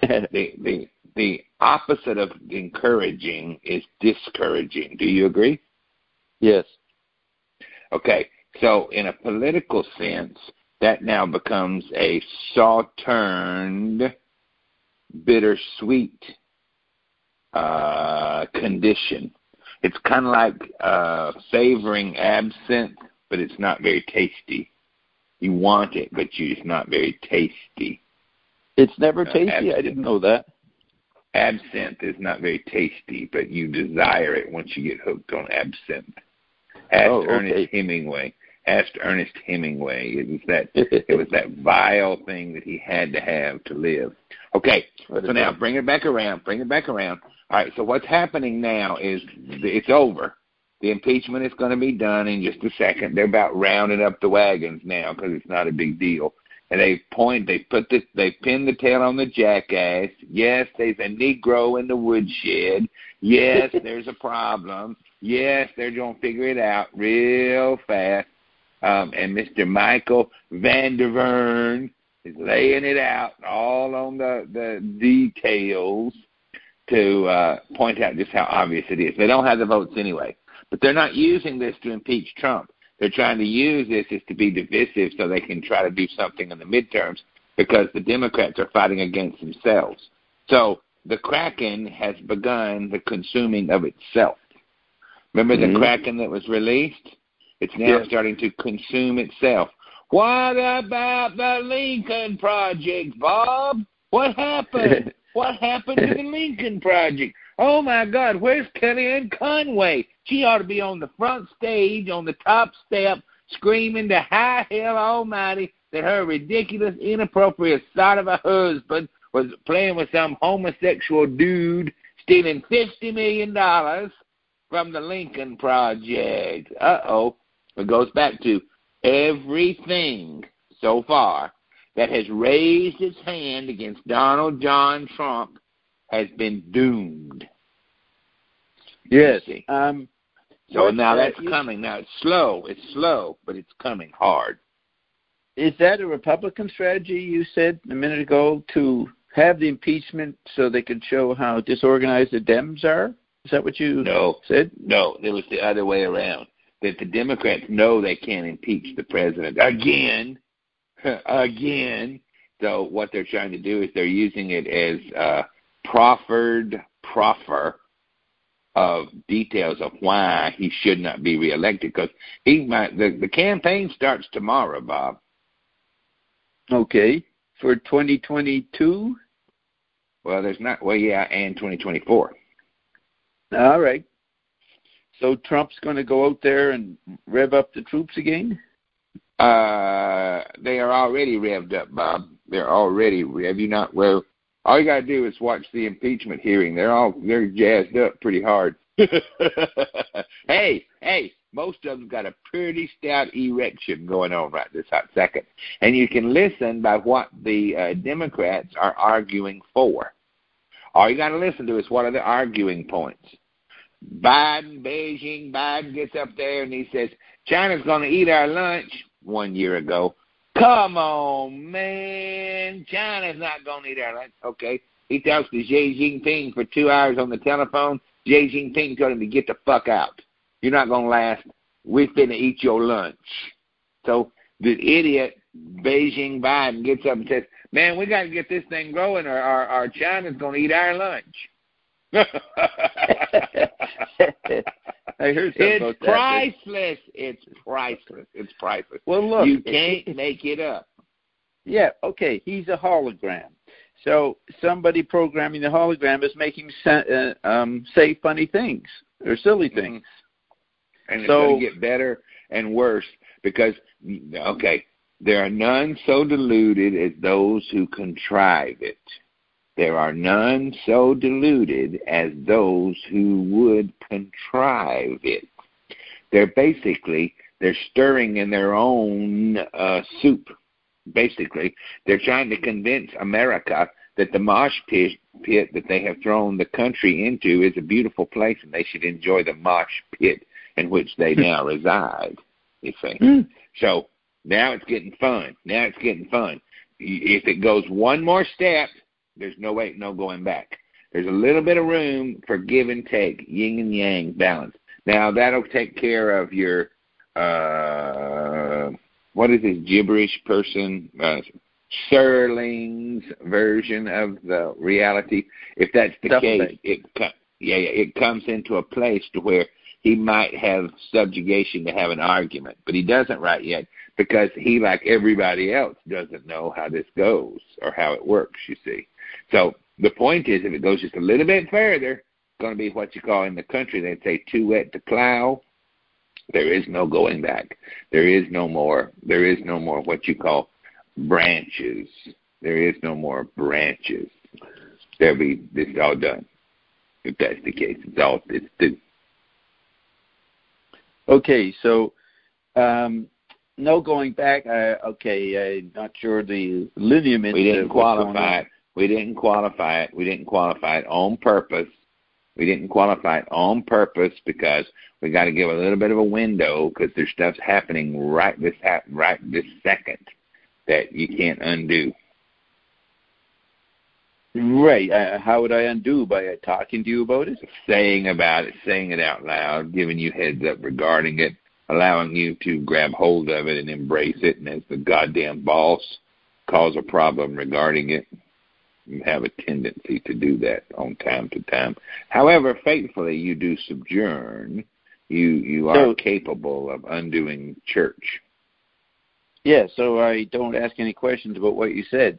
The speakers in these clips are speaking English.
the opposite of encouraging is discouraging. Do you agree? Yes. Okay. So in a political sense, that now becomes a sauterned, bittersweet condition. It's kind of like savoring absinthe, but it's not very tasty. You want it, but it's not very tasty. It's never tasty? I didn't know that. Absinthe is not very tasty, but you desire it once you get hooked on absinthe. Ernest Hemingway. Asked Ernest Hemingway. It was that vile thing that he had to have to live. Okay, so now bring it back around. All right, so what's happening now is it's over. The impeachment is going to be done in just a second. They're about rounding up the wagons now because it's not a big deal. And they pin the tail on the jackass. Yes, there's a Negro in the woodshed. Yes, there's a problem. Yes, they're going to figure it out real fast. And Mr. Michael Van der Vern is laying it out all on the details to point out just how obvious it is. They don't have the votes anyway. But they're not using this to impeach Trump. They're trying to use this as to be divisive so they can try to do something in the midterms because the Democrats are fighting against themselves. So the Kraken has begun the consuming of itself. Remember the Kraken that was released? It's now starting to consume itself. What about the Lincoln Project, Bob? What happened? What happened to the Lincoln Project? Oh, my God, where's Kellyanne Conway? She ought to be on the front stage, on the top step, screaming to high hell almighty that her ridiculous, inappropriate son of a husband was playing with some homosexual dude, stealing $50 million from the Lincoln Project. Uh-oh. It goes back to everything so far that has raised its hand against Donald John Trump has been doomed. Yes. So now that's coming. Now it's slow, but it's coming hard. Is that a Republican strategy you said a minute ago to have the impeachment so they could show how disorganized the Dems are? Is that what you said? No, it was the other way around. That the Democrats know they can't impeach the president again. So what they're trying to do is they're using it as proffer of details of why he should not be reelected, because the campaign starts tomorrow, Bob. Okay, for 2022. Well, and 2024. All right. So Trump's going to go out there and rev up the troops again? They are already revved up, Bob. They're already. Have you not? Well, all you got to do is watch the impeachment hearing. They're jazzed up pretty hard. Hey, most of them got a pretty stout erection going on right this hot second. And you can listen by what the Democrats are arguing for. All you got to listen to is what are the arguing points. Beijing, Biden gets up there and he says, China's going to eat our lunch 1 year ago. Come on, man. China's not going to eat our lunch. Okay. He talks to Xi Jinping for 2 hours on the telephone. Xi Jinping told him to get the fuck out. You're not going to last. We're finna eat your lunch. So the idiot Beijing Biden gets up and says, man, we got to get this thing growing or China's going to eat our lunch. I heard something about that. Priceless. It's priceless. It's priceless. Well, look. You can't make it up. Yeah, okay. He's a hologram. So somebody programming the hologram is making say funny things or silly things. And it's going to get better and worse because, there are none so deluded as those who contrive it. There are none so deluded as those who would contrive it. They're stirring in their own soup. Basically, they're trying to convince America that the mosh pit that they have thrown the country into is a beautiful place and they should enjoy the mosh pit in which they now reside, you see. So now it's getting fun. If it goes one more step, There's no way, no going back. There's a little bit of room for give and take, yin and yang balance. Now, that'll take care of your, what is this gibberish person? Serling's version of the reality. If that's the case, it comes into a place to where he might have subjugation to have an argument, but he doesn't right yet because he, like everybody else, doesn't know how this goes or how it works, you see. So the point is, if it goes just a little bit further, it's going to be what you call in the country, they'd say too wet to plow. There is no going back. There is no more what you call branches. There is no more branches. This is all done. If that's the case, it's due. Okay, so no going back. I'm not sure the lineament. We didn't qualify it. We didn't qualify it on purpose. We didn't qualify it on purpose because we got to give a little bit of a window because there's stuff happening right this second that you can't undo. Right. How would I undo? By talking to you about it? Saying about it, saying it out loud, giving you heads up regarding it, allowing you to grab hold of it and embrace it, and as the goddamn boss, cause a problem regarding it. You have a tendency to do that on time to time. However, faithfully, you do sojourn. You are capable of undoing church. Yeah, so I don't ask any questions about what you said.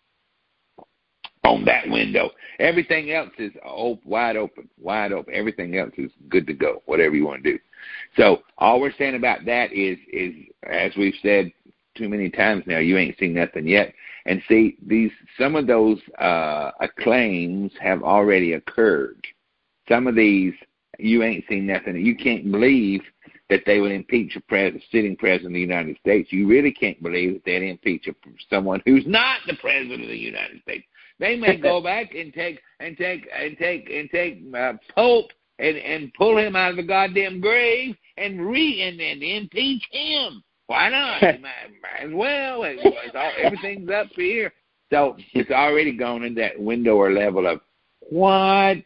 On that window. Everything else is wide open. Everything else is good to go, whatever you want to do. So all we're saying about that is as we've said too many times now, you ain't seen nothing yet. And see, some of those acclaims have already occurred. Some of these, you ain't seen nothing. You can't believe that they would impeach a sitting president of the United States. You really can't believe that they'd impeach someone who's not the president of the United States. They may go back and take Pope and pull him out of the goddamn grave and impeach him. Why not? Might as well. Everything's up here. So it's already gone in that window or level of what?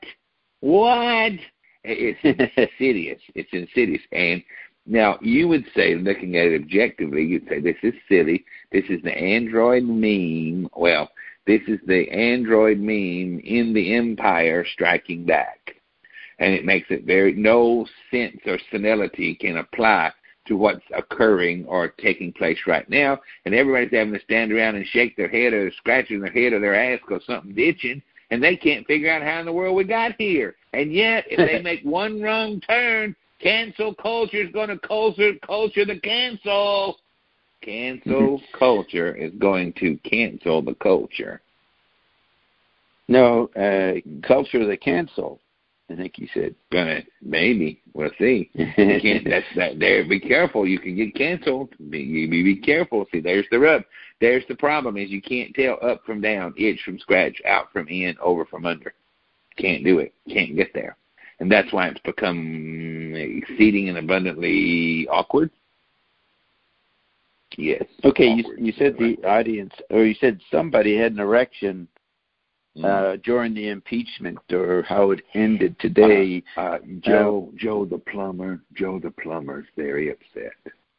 It's insidious. It's insidious. And now you would say, looking at it objectively, you'd say this is silly. This is the Android meme. Well, this is the Android meme in the empire striking back. And it makes it no sense or senility can apply to what's occurring or taking place right now. And everybody's having to stand around and shake their head or scratching their head or their ass because something's itching, and they can't figure out how in the world we got here. And yet, if they make one wrong turn, cancel culture is going to culture the cancel. Cancel culture is going to cancel the culture. No, culture the cancel, I think you said. Maybe. We'll see. You can't, there. Be careful. You can get canceled. Be careful. See, there's the rub. There's the problem is you can't tell up from down, itch from scratch, out from in, over from under. Can't do it. Can't get there. And that's why it's become exceeding and abundantly awkward. Yes. Okay, you said the audience, or you said somebody had an erection during the impeachment, or how it ended today. Joe the plumber. Joe the plumber's very upset.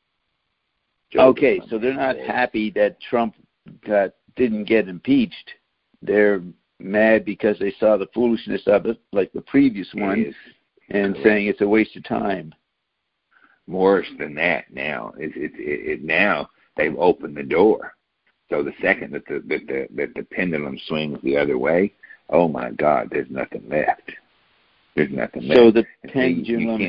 So they're not happy that Trump didn't get impeached. They're mad because they saw the foolishness of it, like the previous one, and saying it's a waste of time. Worse than that now. Now they've opened the door. So the second that the pendulum swings the other way, oh my God, there's nothing left. There's nothing left. So the pendulum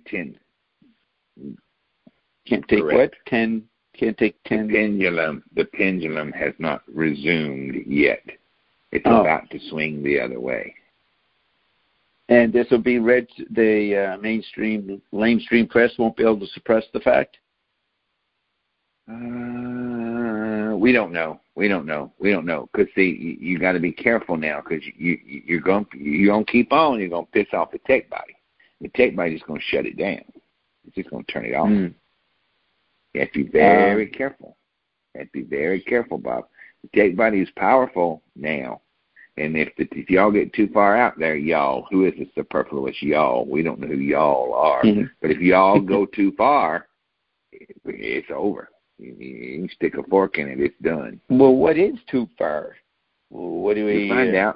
can't take what? Can't take 10. The pendulum has not resumed yet. It's about to swing the other way. And this will be read. The mainstream press won't be able to suppress the fact. We don't know. Because see, you got to be careful now. Because you're gonna keep on. You're gonna piss off the tech body. The tech body is gonna shut it down. It's just gonna turn it off. You have to be very careful. You have to be very careful, Bob. The tech body is powerful now. And if y'all get too far out there, y'all, who is the superfluous y'all? We don't know who y'all are. Mm-hmm. But if y'all go too far, it's over. You can stick a fork in it, it's done. Well, what is too far? What do we find out?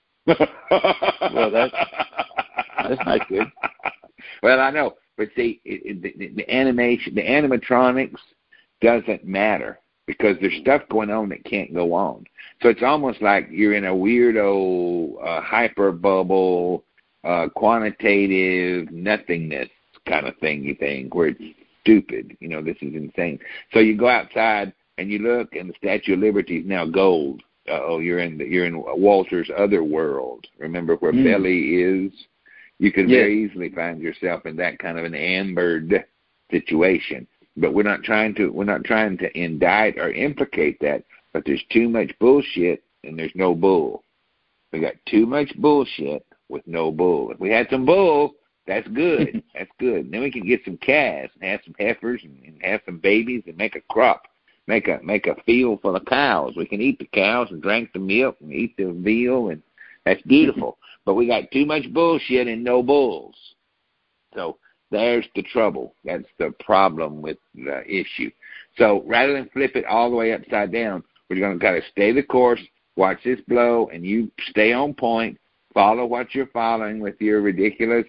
Well, that's not good. Well, I know, but see, the animation, the animatronics doesn't matter because there's stuff going on that can't go on. So it's almost like you're in a weirdo hyper bubble, quantitative nothingness kind of thing. Where it's stupid. This is insane. So you go outside and you look, and the Statue of Liberty is now gold. You're in Walter's other world. Remember where Belly is? You could very easily find yourself in that kind of an ambered situation. But we're not trying to indict or implicate that. But there's too much bullshit and there's no bull. We got too much bullshit with no bull. If we had some bull, that's good. That's good. And then we can get some calves and have some heifers and have some babies and make a crop. Make a field full of cows. We can eat the cows and drink the milk and eat the veal, and that's beautiful. But we got too much bullshit and no bulls. So there's the trouble. That's the problem with the issue. So rather than flip it all the way upside down, we're going to gotta stay the course, watch this blow, and you stay on point. Follow what you're following with your ridiculous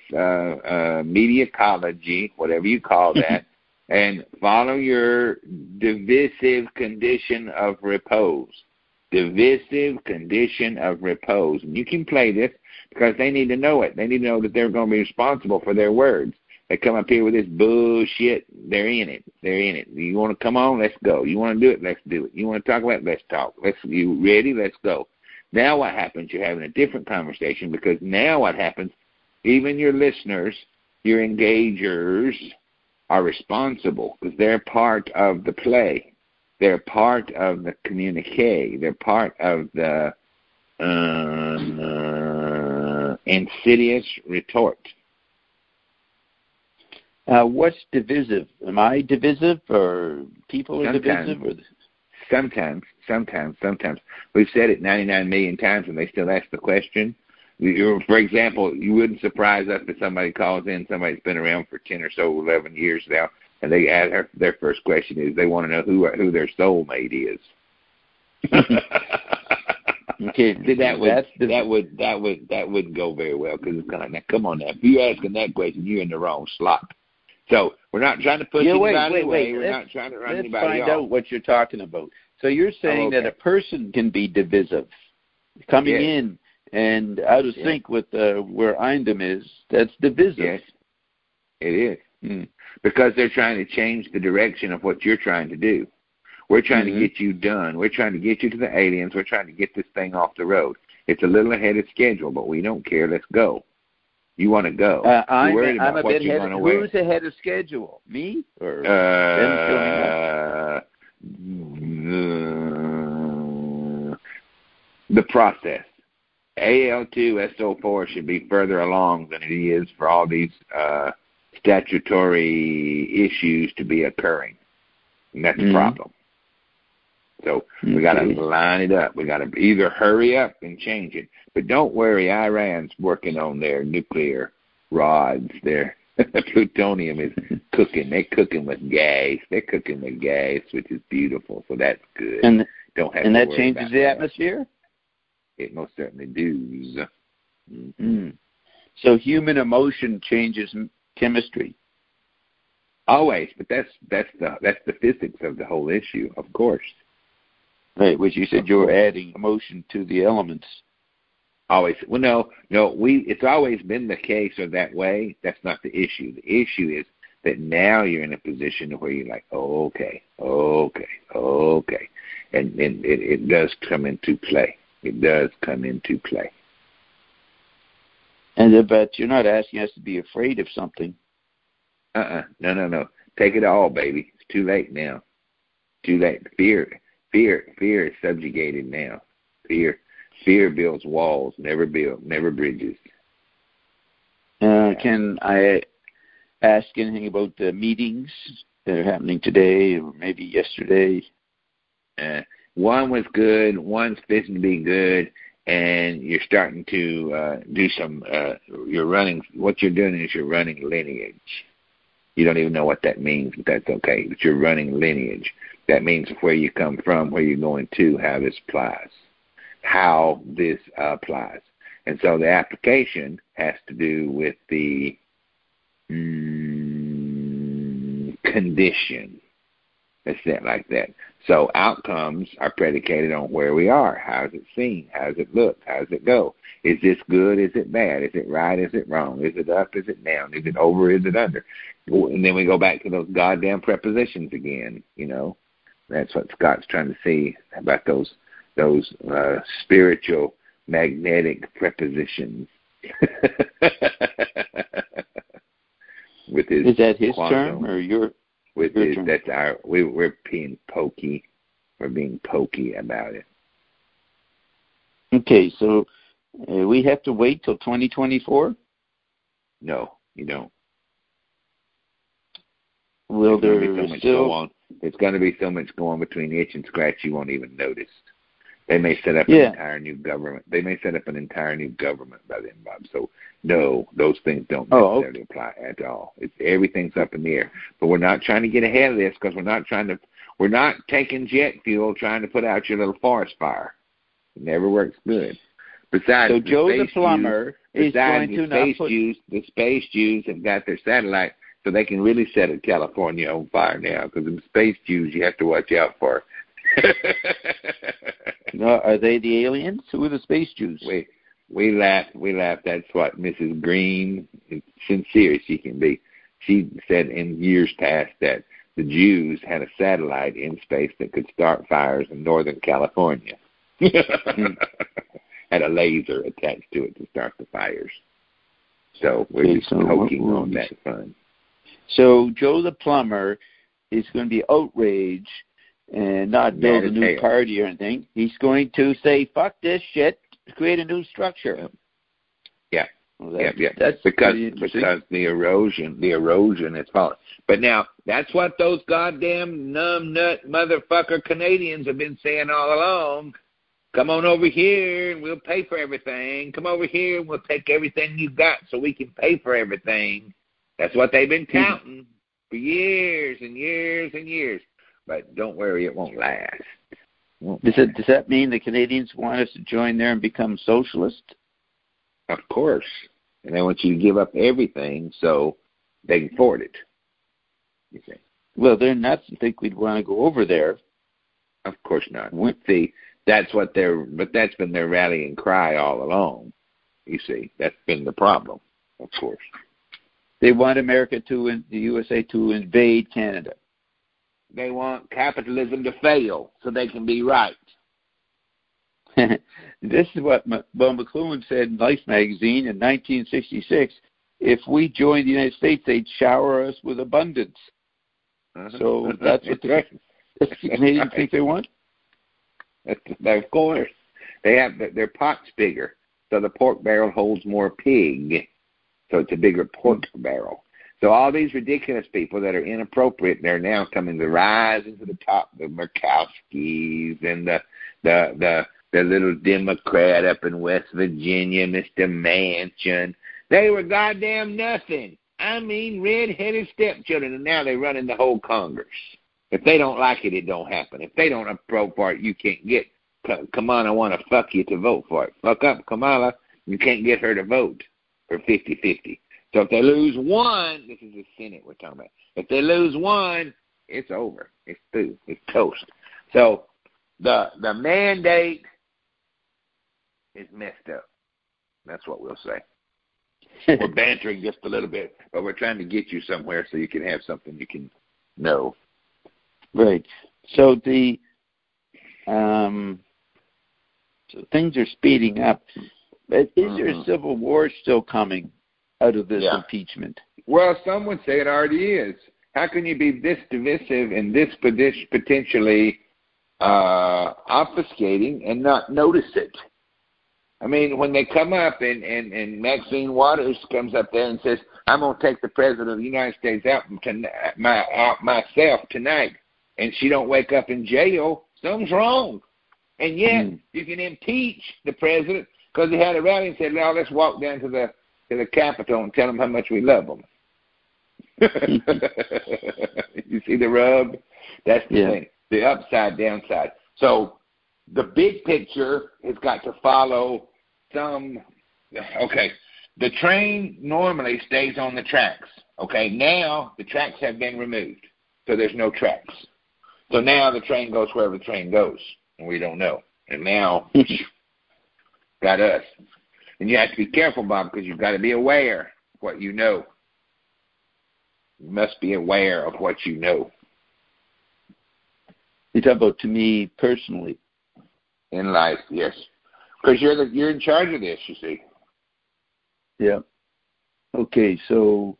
mediacology, whatever you call that. And follow your divisive condition of repose. Divisive condition of repose. And you can play this because they need to know it. They need to know that they're going to be responsible for their words. They come up here with this bullshit, they're in it. They're in it. You want to come on? Let's go. You want to do it? Let's do it. You want to talk about it? Let's talk. You ready? Let's go. Now what happens? You're having a different conversation because now what happens, even your listeners, your engagers, are responsible because they're part of the play. They're part of the communique. They're part of the insidious retort. What's divisive? Am I divisive, or people are divisive? Or Sometimes. We've said it 99 million times, and they still ask the question. For example, you wouldn't surprise us if somebody calls in, somebody's been around for 10 or so, 11 years now, and they ask their first question is they want to know who their soulmate is. Okay, that wouldn't go very well because it's kind of, now, come on now, if you're asking that question, you're in the wrong slot. So we're not trying to push anybody away. We're not trying to run anybody off. Let's find out what you're talking about. So you're saying that a person can be divisive, coming in and out of sync with where Eindem is. That's divisive. Yes, it is. Because they're trying to change the direction of what you're trying to do. We're trying to get you done. We're trying to get you to the aliens. We're trying to get this thing off the road. It's a little ahead of schedule, but we don't care. Let's go. You want to go. I'm a bit ahead of schedule. Who's ahead of schedule? Me? Or the process. AL2SO4 should be further along than it is for all these statutory issues to be occurring. And that's the problem. So we got to line it up. We got to either hurry up and change it. But don't worry, Iran's working on their nuclear rods. Their plutonium is cooking. They're cooking with gas. They're cooking with gas, which is beautiful. So that's good. And that changes the atmosphere? It most certainly does. Mm-hmm. So human emotion changes chemistry. Always, but that's the physics of the whole issue, of course. Right, which you said you were adding emotion to the elements. Always. Well, no. It's always been the case or that way. That's not the issue. The issue is that now you're in a position where you're like, okay, and it does come into play. It does come into play. But you're not asking us to be afraid of something. No. Take it all, baby. It's too late now. Too late. Fear is subjugated now. Fear builds walls, never bridges. Can I ask anything about the meetings that are happening today or maybe yesterday? One was good. One's fixing to be good. and you're starting to do some. You're running. What you're doing is you're running lineage. You don't even know what that means, but that's okay. But you're running lineage. That means where you come from, where you're going to, how this applies. How this applies. And so the application has to do with the condition. Let's say it like that. So outcomes are predicated on where we are. How's it seen? How's it look? How's it go? Is this good? Is it bad? Is it right? Is it wrong? Is it up? Is it down? Is it over? Is it under? And then we go back to those goddamn prepositions again, you know. That's what Scott's trying to see about those spiritual magnetic prepositions. With his is that his quantum, term or your? With your his, term? that's our. We're being pokey. We're being pokey about it. Okay, so we have to wait till 2024. No, you don't. Will there still? Go on. There's going to be so much going between itch and scratch you won't even notice. They may set up an entire new government. They may set up an entire new government by then, Bob. So, no, those things don't necessarily apply at all. Everything's up in the air. But we're not trying to get ahead of this because we're not taking jet fuel trying to put out your little forest fire. It never works good. Besides, so Joe the plumber is going to not put... The space Jews have got their satellite, so they can really set California on fire now because the space Jews you have to watch out for. No, are they the aliens? Who are the space Jews? We laugh. That's what Mrs. Green, sincere as she can be, she said in years past that the Jews had a satellite in space that could start fires in Northern California. Had a laser attached to it to start the fires. So we're just poking on that fun. So Joe the plumber is going to be outraged and not build a new party or anything. He's going to say, fuck this shit, create a new structure. Yeah. Well, That's because the erosion is falling. But now, that's what those goddamn numbnut motherfucker Canadians have been saying all along. Come on over here and we'll pay for everything. Come over here and we'll take everything you've got so we can pay for everything. That's what they've been touting for years and years and years. But don't worry, it won't last. Does that mean the Canadians want us to join there and become socialist? Of course. And they want you to give up everything so they can afford it. You see. Well, they're nuts and think we'd want to go over there. Of course not. See, that's been their rallying cry all along. You see, that's been the problem, of course. They want the USA to invade Canada. They want capitalism to fail so they can be right. This is what Bill McLuhan said in Life magazine in 1966. If we joined the United States, they'd shower us with abundance. So that's what the Canadians think they want? Of course. They have their pot's bigger, so the pork barrel holds more pig. So it's a bigger pork barrel. So all these ridiculous people that are inappropriate, they're now coming to rise into the top. The Murkowskis and the little Democrat up in West Virginia, Mr. Manchin. They were goddamn nothing. I mean, red-headed stepchildren, and now they're running the whole Congress. If they don't like it, it don't happen. If they don't approve for it, you can't get Kamala want to fuck you to vote for it. Fuck up Kamala, you can't get her to vote for 50-50. So if they lose one, this is the Senate we're talking about. If they lose one, it's over. It's through. It's toast. So the mandate is messed up. That's what we'll say. We're bantering just a little bit, but we're trying to get you somewhere so you can have something you can know. Right. So so things are speeding up. But is there a civil war still coming out of this impeachment? Well, some would say it already is. How can you be this divisive and this potentially obfuscating and not notice it? I mean, when they come up and Maxine Waters comes up there and says, I'm going to take the President of the United States out myself tonight, and she don't wake up in jail, something's wrong. And yet you can impeach the president because he had a rally and said, "Now let's walk down to the Capitol and tell them how much we love them." You see the rub? That's the thing. The upside, downside. So the big picture has got to follow some. Okay, the train normally stays on the tracks. Okay, now the tracks have been removed, so there's no tracks. So now the train goes wherever the train goes, and we don't know. And now, got us. And you have to be careful, Bob, because you've got to be aware of what you know. You must be aware of what you know. You talk about to me personally. In life, yes. Because you're in charge of this, you see. Yeah. Okay, so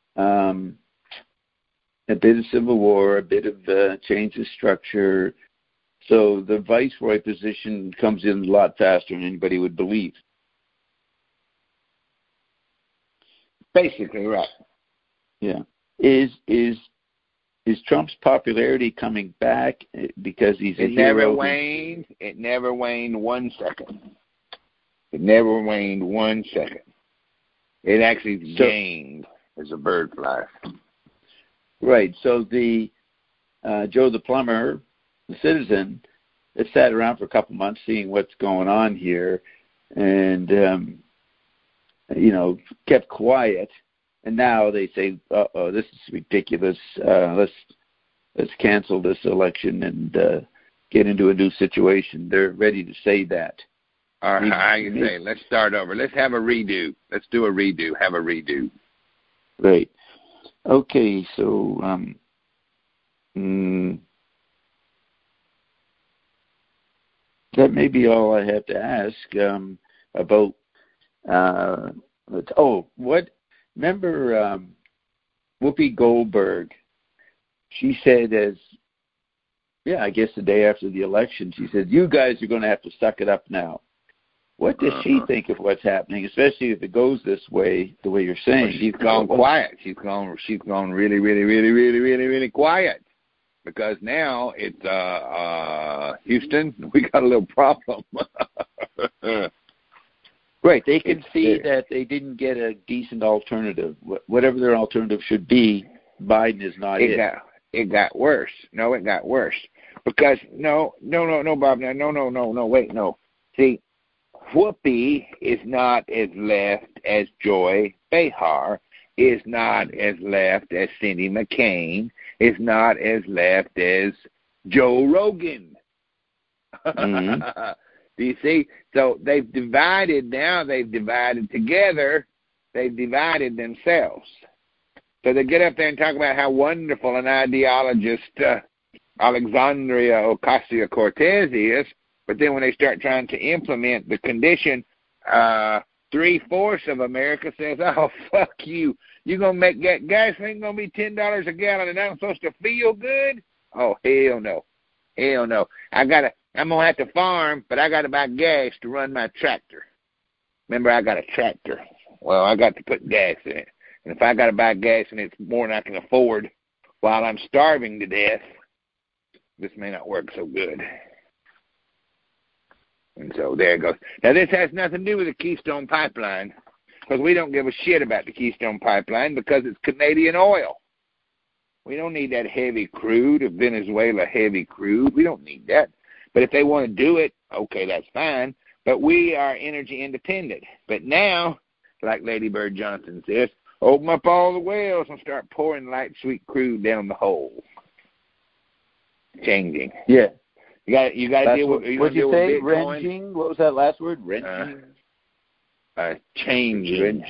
a bit of civil war, a bit of change of structure. So the viceroy position comes in a lot faster than anybody would believe. Basically, right. Yeah. Is Trump's popularity coming back because he's a hero? It never waned 1 second. It never waned 1 second. It actually gained as a bird flies. Right. So the Joe the plumber, the citizen, has sat around for a couple months seeing what's going on here, and kept quiet. And now they say, "Uh-oh, this is ridiculous. Let's cancel this election and get into a new situation." They're ready to say that. All right, how you say? Let's start over. Let's have a redo. Let's do a redo. Have a redo. Right. Okay. So that may be all I have to ask about. Remember Whoopi Goldberg? She said, I guess the day after the election, she said, "You guys are going to have to suck it up now." What does she think of what's happening, especially if it goes this way, the way you're saying? Well, she's gone quiet. She's gone really, really, really, really, really, really quiet. Because now it's Houston, we got a little problem. Right. They can see that they didn't get a decent alternative. Whatever their alternative should be, Biden is not it. It got worse. No, it got worse. Because, no, Bob, no, wait, no. See, Whoopi is not as left as Joy Behar, is not as left as Cindy McCain, is not as left as Joe Rogan. Mm-hmm. Do you see? So they've divided now. They've divided together. They've divided themselves. So they get up there and talk about how wonderful an ideologist Alexandria Ocasio-Cortez is, but then when they start trying to implement the condition, 3/4 of America says, "Oh, fuck you. You're going to make gasoline going to be $10 a gallon and I'm supposed to feel good? Oh, hell no. Hell no. I'm going to have to farm, but I got to buy gas to run my tractor. Remember, I got a tractor. Well, I got to put gas in it. And if I got to buy gas and it's more than I can afford while I'm starving to death, this may not work so good." And so there it goes. Now, this has nothing to do with the Keystone Pipeline, because we don't give a shit about the Keystone Pipeline because it's Canadian oil. We don't need that heavy crude, of Venezuela heavy crude. We don't need that. But if they want to do it, okay, that's fine. But we are energy independent. But now, like Lady Bird Johnson says, open up all the wells and start pouring light, sweet crude down the hole. Changing. Yeah. You got to deal with. What did you say? Wrenching. What was that last word? Wrenching. Changing.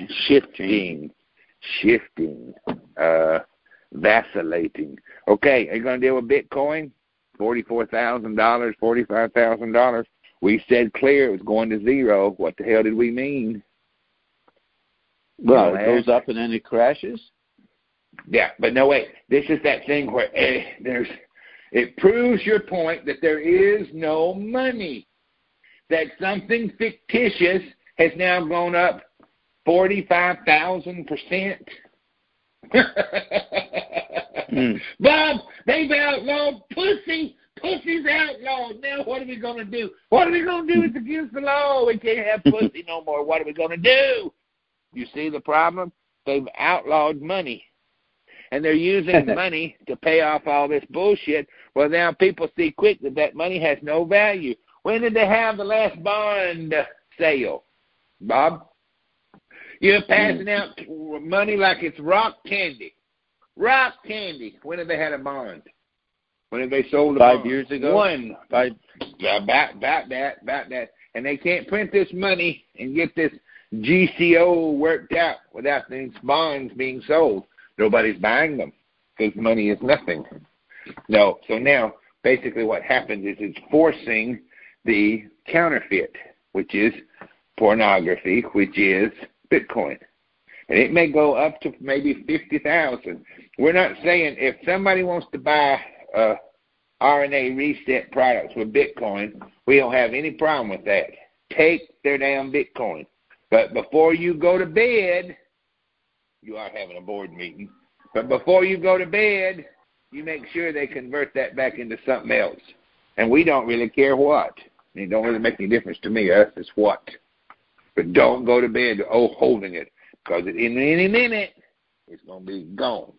Shifting. Vacillating. Okay, are you going to deal with Bitcoin? $44,000, $45,000. We said clear it was going to zero. What the hell did we mean? Well, it goes up and then it crashes. Yeah, but no, wait. This is that thing where it proves your point that there is no money. That something fictitious has now gone up 45,000%. Bob, they've outlawed pussy Pussy's outlawed. Now what are we going to do? What are we going to do? It's against the law. We can't have pussy no more. What are we going to do? You see the problem? They've outlawed money. And they're using money to pay off all this bullshit. Well, now people see quick that money has no value. When did they have the last bond sale, Bob? You're passing out money like it's rock candy. Rock candy. When have they had a bond? When have they sold a bond? 5 years ago? About that. And they can't print this money and get this GCO worked out without these bonds being sold. Nobody's buying them because money is nothing. No. So now, basically what happens is it's forcing the counterfeit, which is pornography, which is Bitcoin. And it may go up to maybe 50,000. We're not saying if somebody wants to buy RNA reset products with Bitcoin, we don't have any problem with that. Take their damn Bitcoin. But before you go to bed, you are having a board meeting, but before you go to bed, you make sure they convert that back into something else. And we don't really care what. It don't really make any difference to me. Us is what. But don't go to bed holding it, because in any minute, it's going to be gone.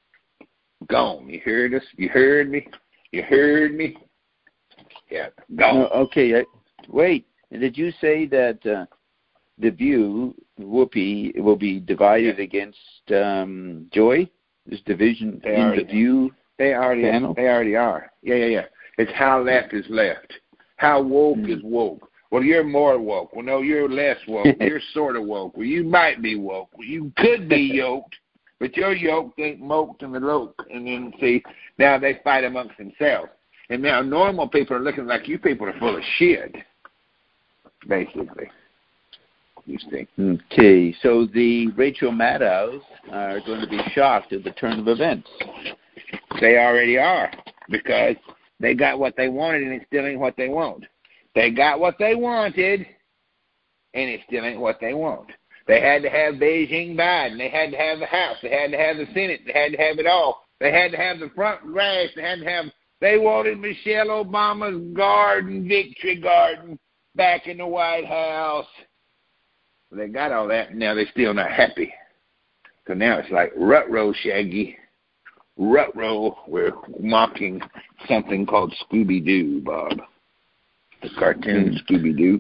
Gone. You heard us? You heard me? You heard me? Yeah, gone. No, okay, wait. Did you say that the View, Whoopi, will be divided against Joy? This division in the View panel? They already are. Yeah. It's how left is left. How woke is woke. Well, you're more woke. Well, no, you're less woke. You're sort of woke. Well, you might be woke. Well, you could be yoked, but your yoke ain't moked in the loke. And then, see, now they fight amongst themselves. And now normal people are looking like you people are full of shit, basically. You see. Okay, so the Rachel Maddows are going to be shocked at the turn of events. They already are, because they got what they wanted and it still ain't what they want. They got what they wanted, and it still ain't what they want. They had to have Beijing Biden. They had to have the House. They had to have the Senate. They had to have it all. They had to have the front grass. They wanted Michelle Obama's garden, victory garden, back in the White House. They got all that, and now they're still not happy. So now it's like, rut-row, Shaggy. Rut-row, we're mocking something called Scooby-Doo, Bob. The cartoon Scooby-Doo.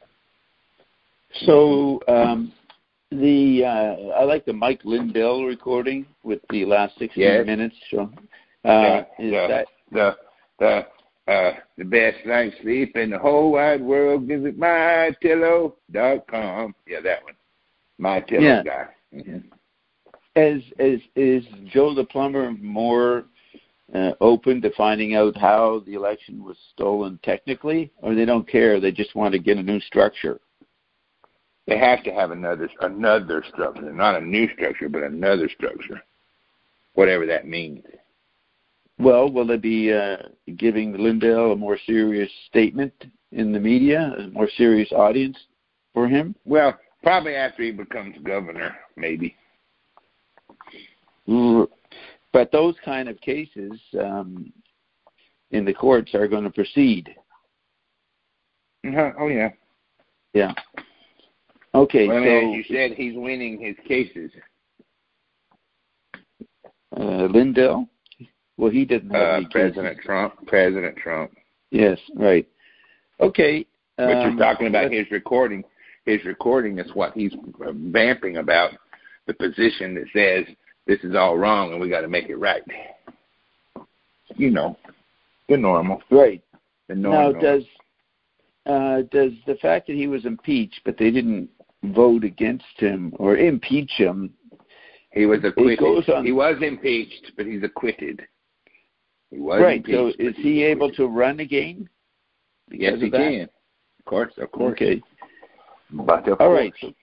So I like the Mike Lindell recording with the last 16 minutes. So, the best night's sleep in the whole wide world. Visit mypillow.com. Yeah, that one. MyPillow guy. Mm-hmm. Is Joe the plumber more open to finding out how the election was stolen technically, or they don't care? They just want to get a new structure. They have to have another structure, not a new structure, but another structure, whatever that means. Well, will they be giving Lindell a more serious statement in the media, a more serious audience for him? Well, probably after he becomes governor, maybe. But those kind of cases in the courts are going to proceed. Oh, yeah. Yeah. Okay, well, so... you said he's winning his cases. Lindell? Well, he didn't have any President cases. President Trump. Yes, right. Okay. But you're talking about his recording. His recording is what he's vamping about, the position that says this is all wrong and we got to make it right. You know, the normal. Right. The normal. Now, does the fact that he was impeached, but they didn't vote against him or impeach him? He was acquitted. He was impeached, but he's acquitted. He was impeached. So is he able to run again? Yes, he can. Of course. Okay. But of all course. right. So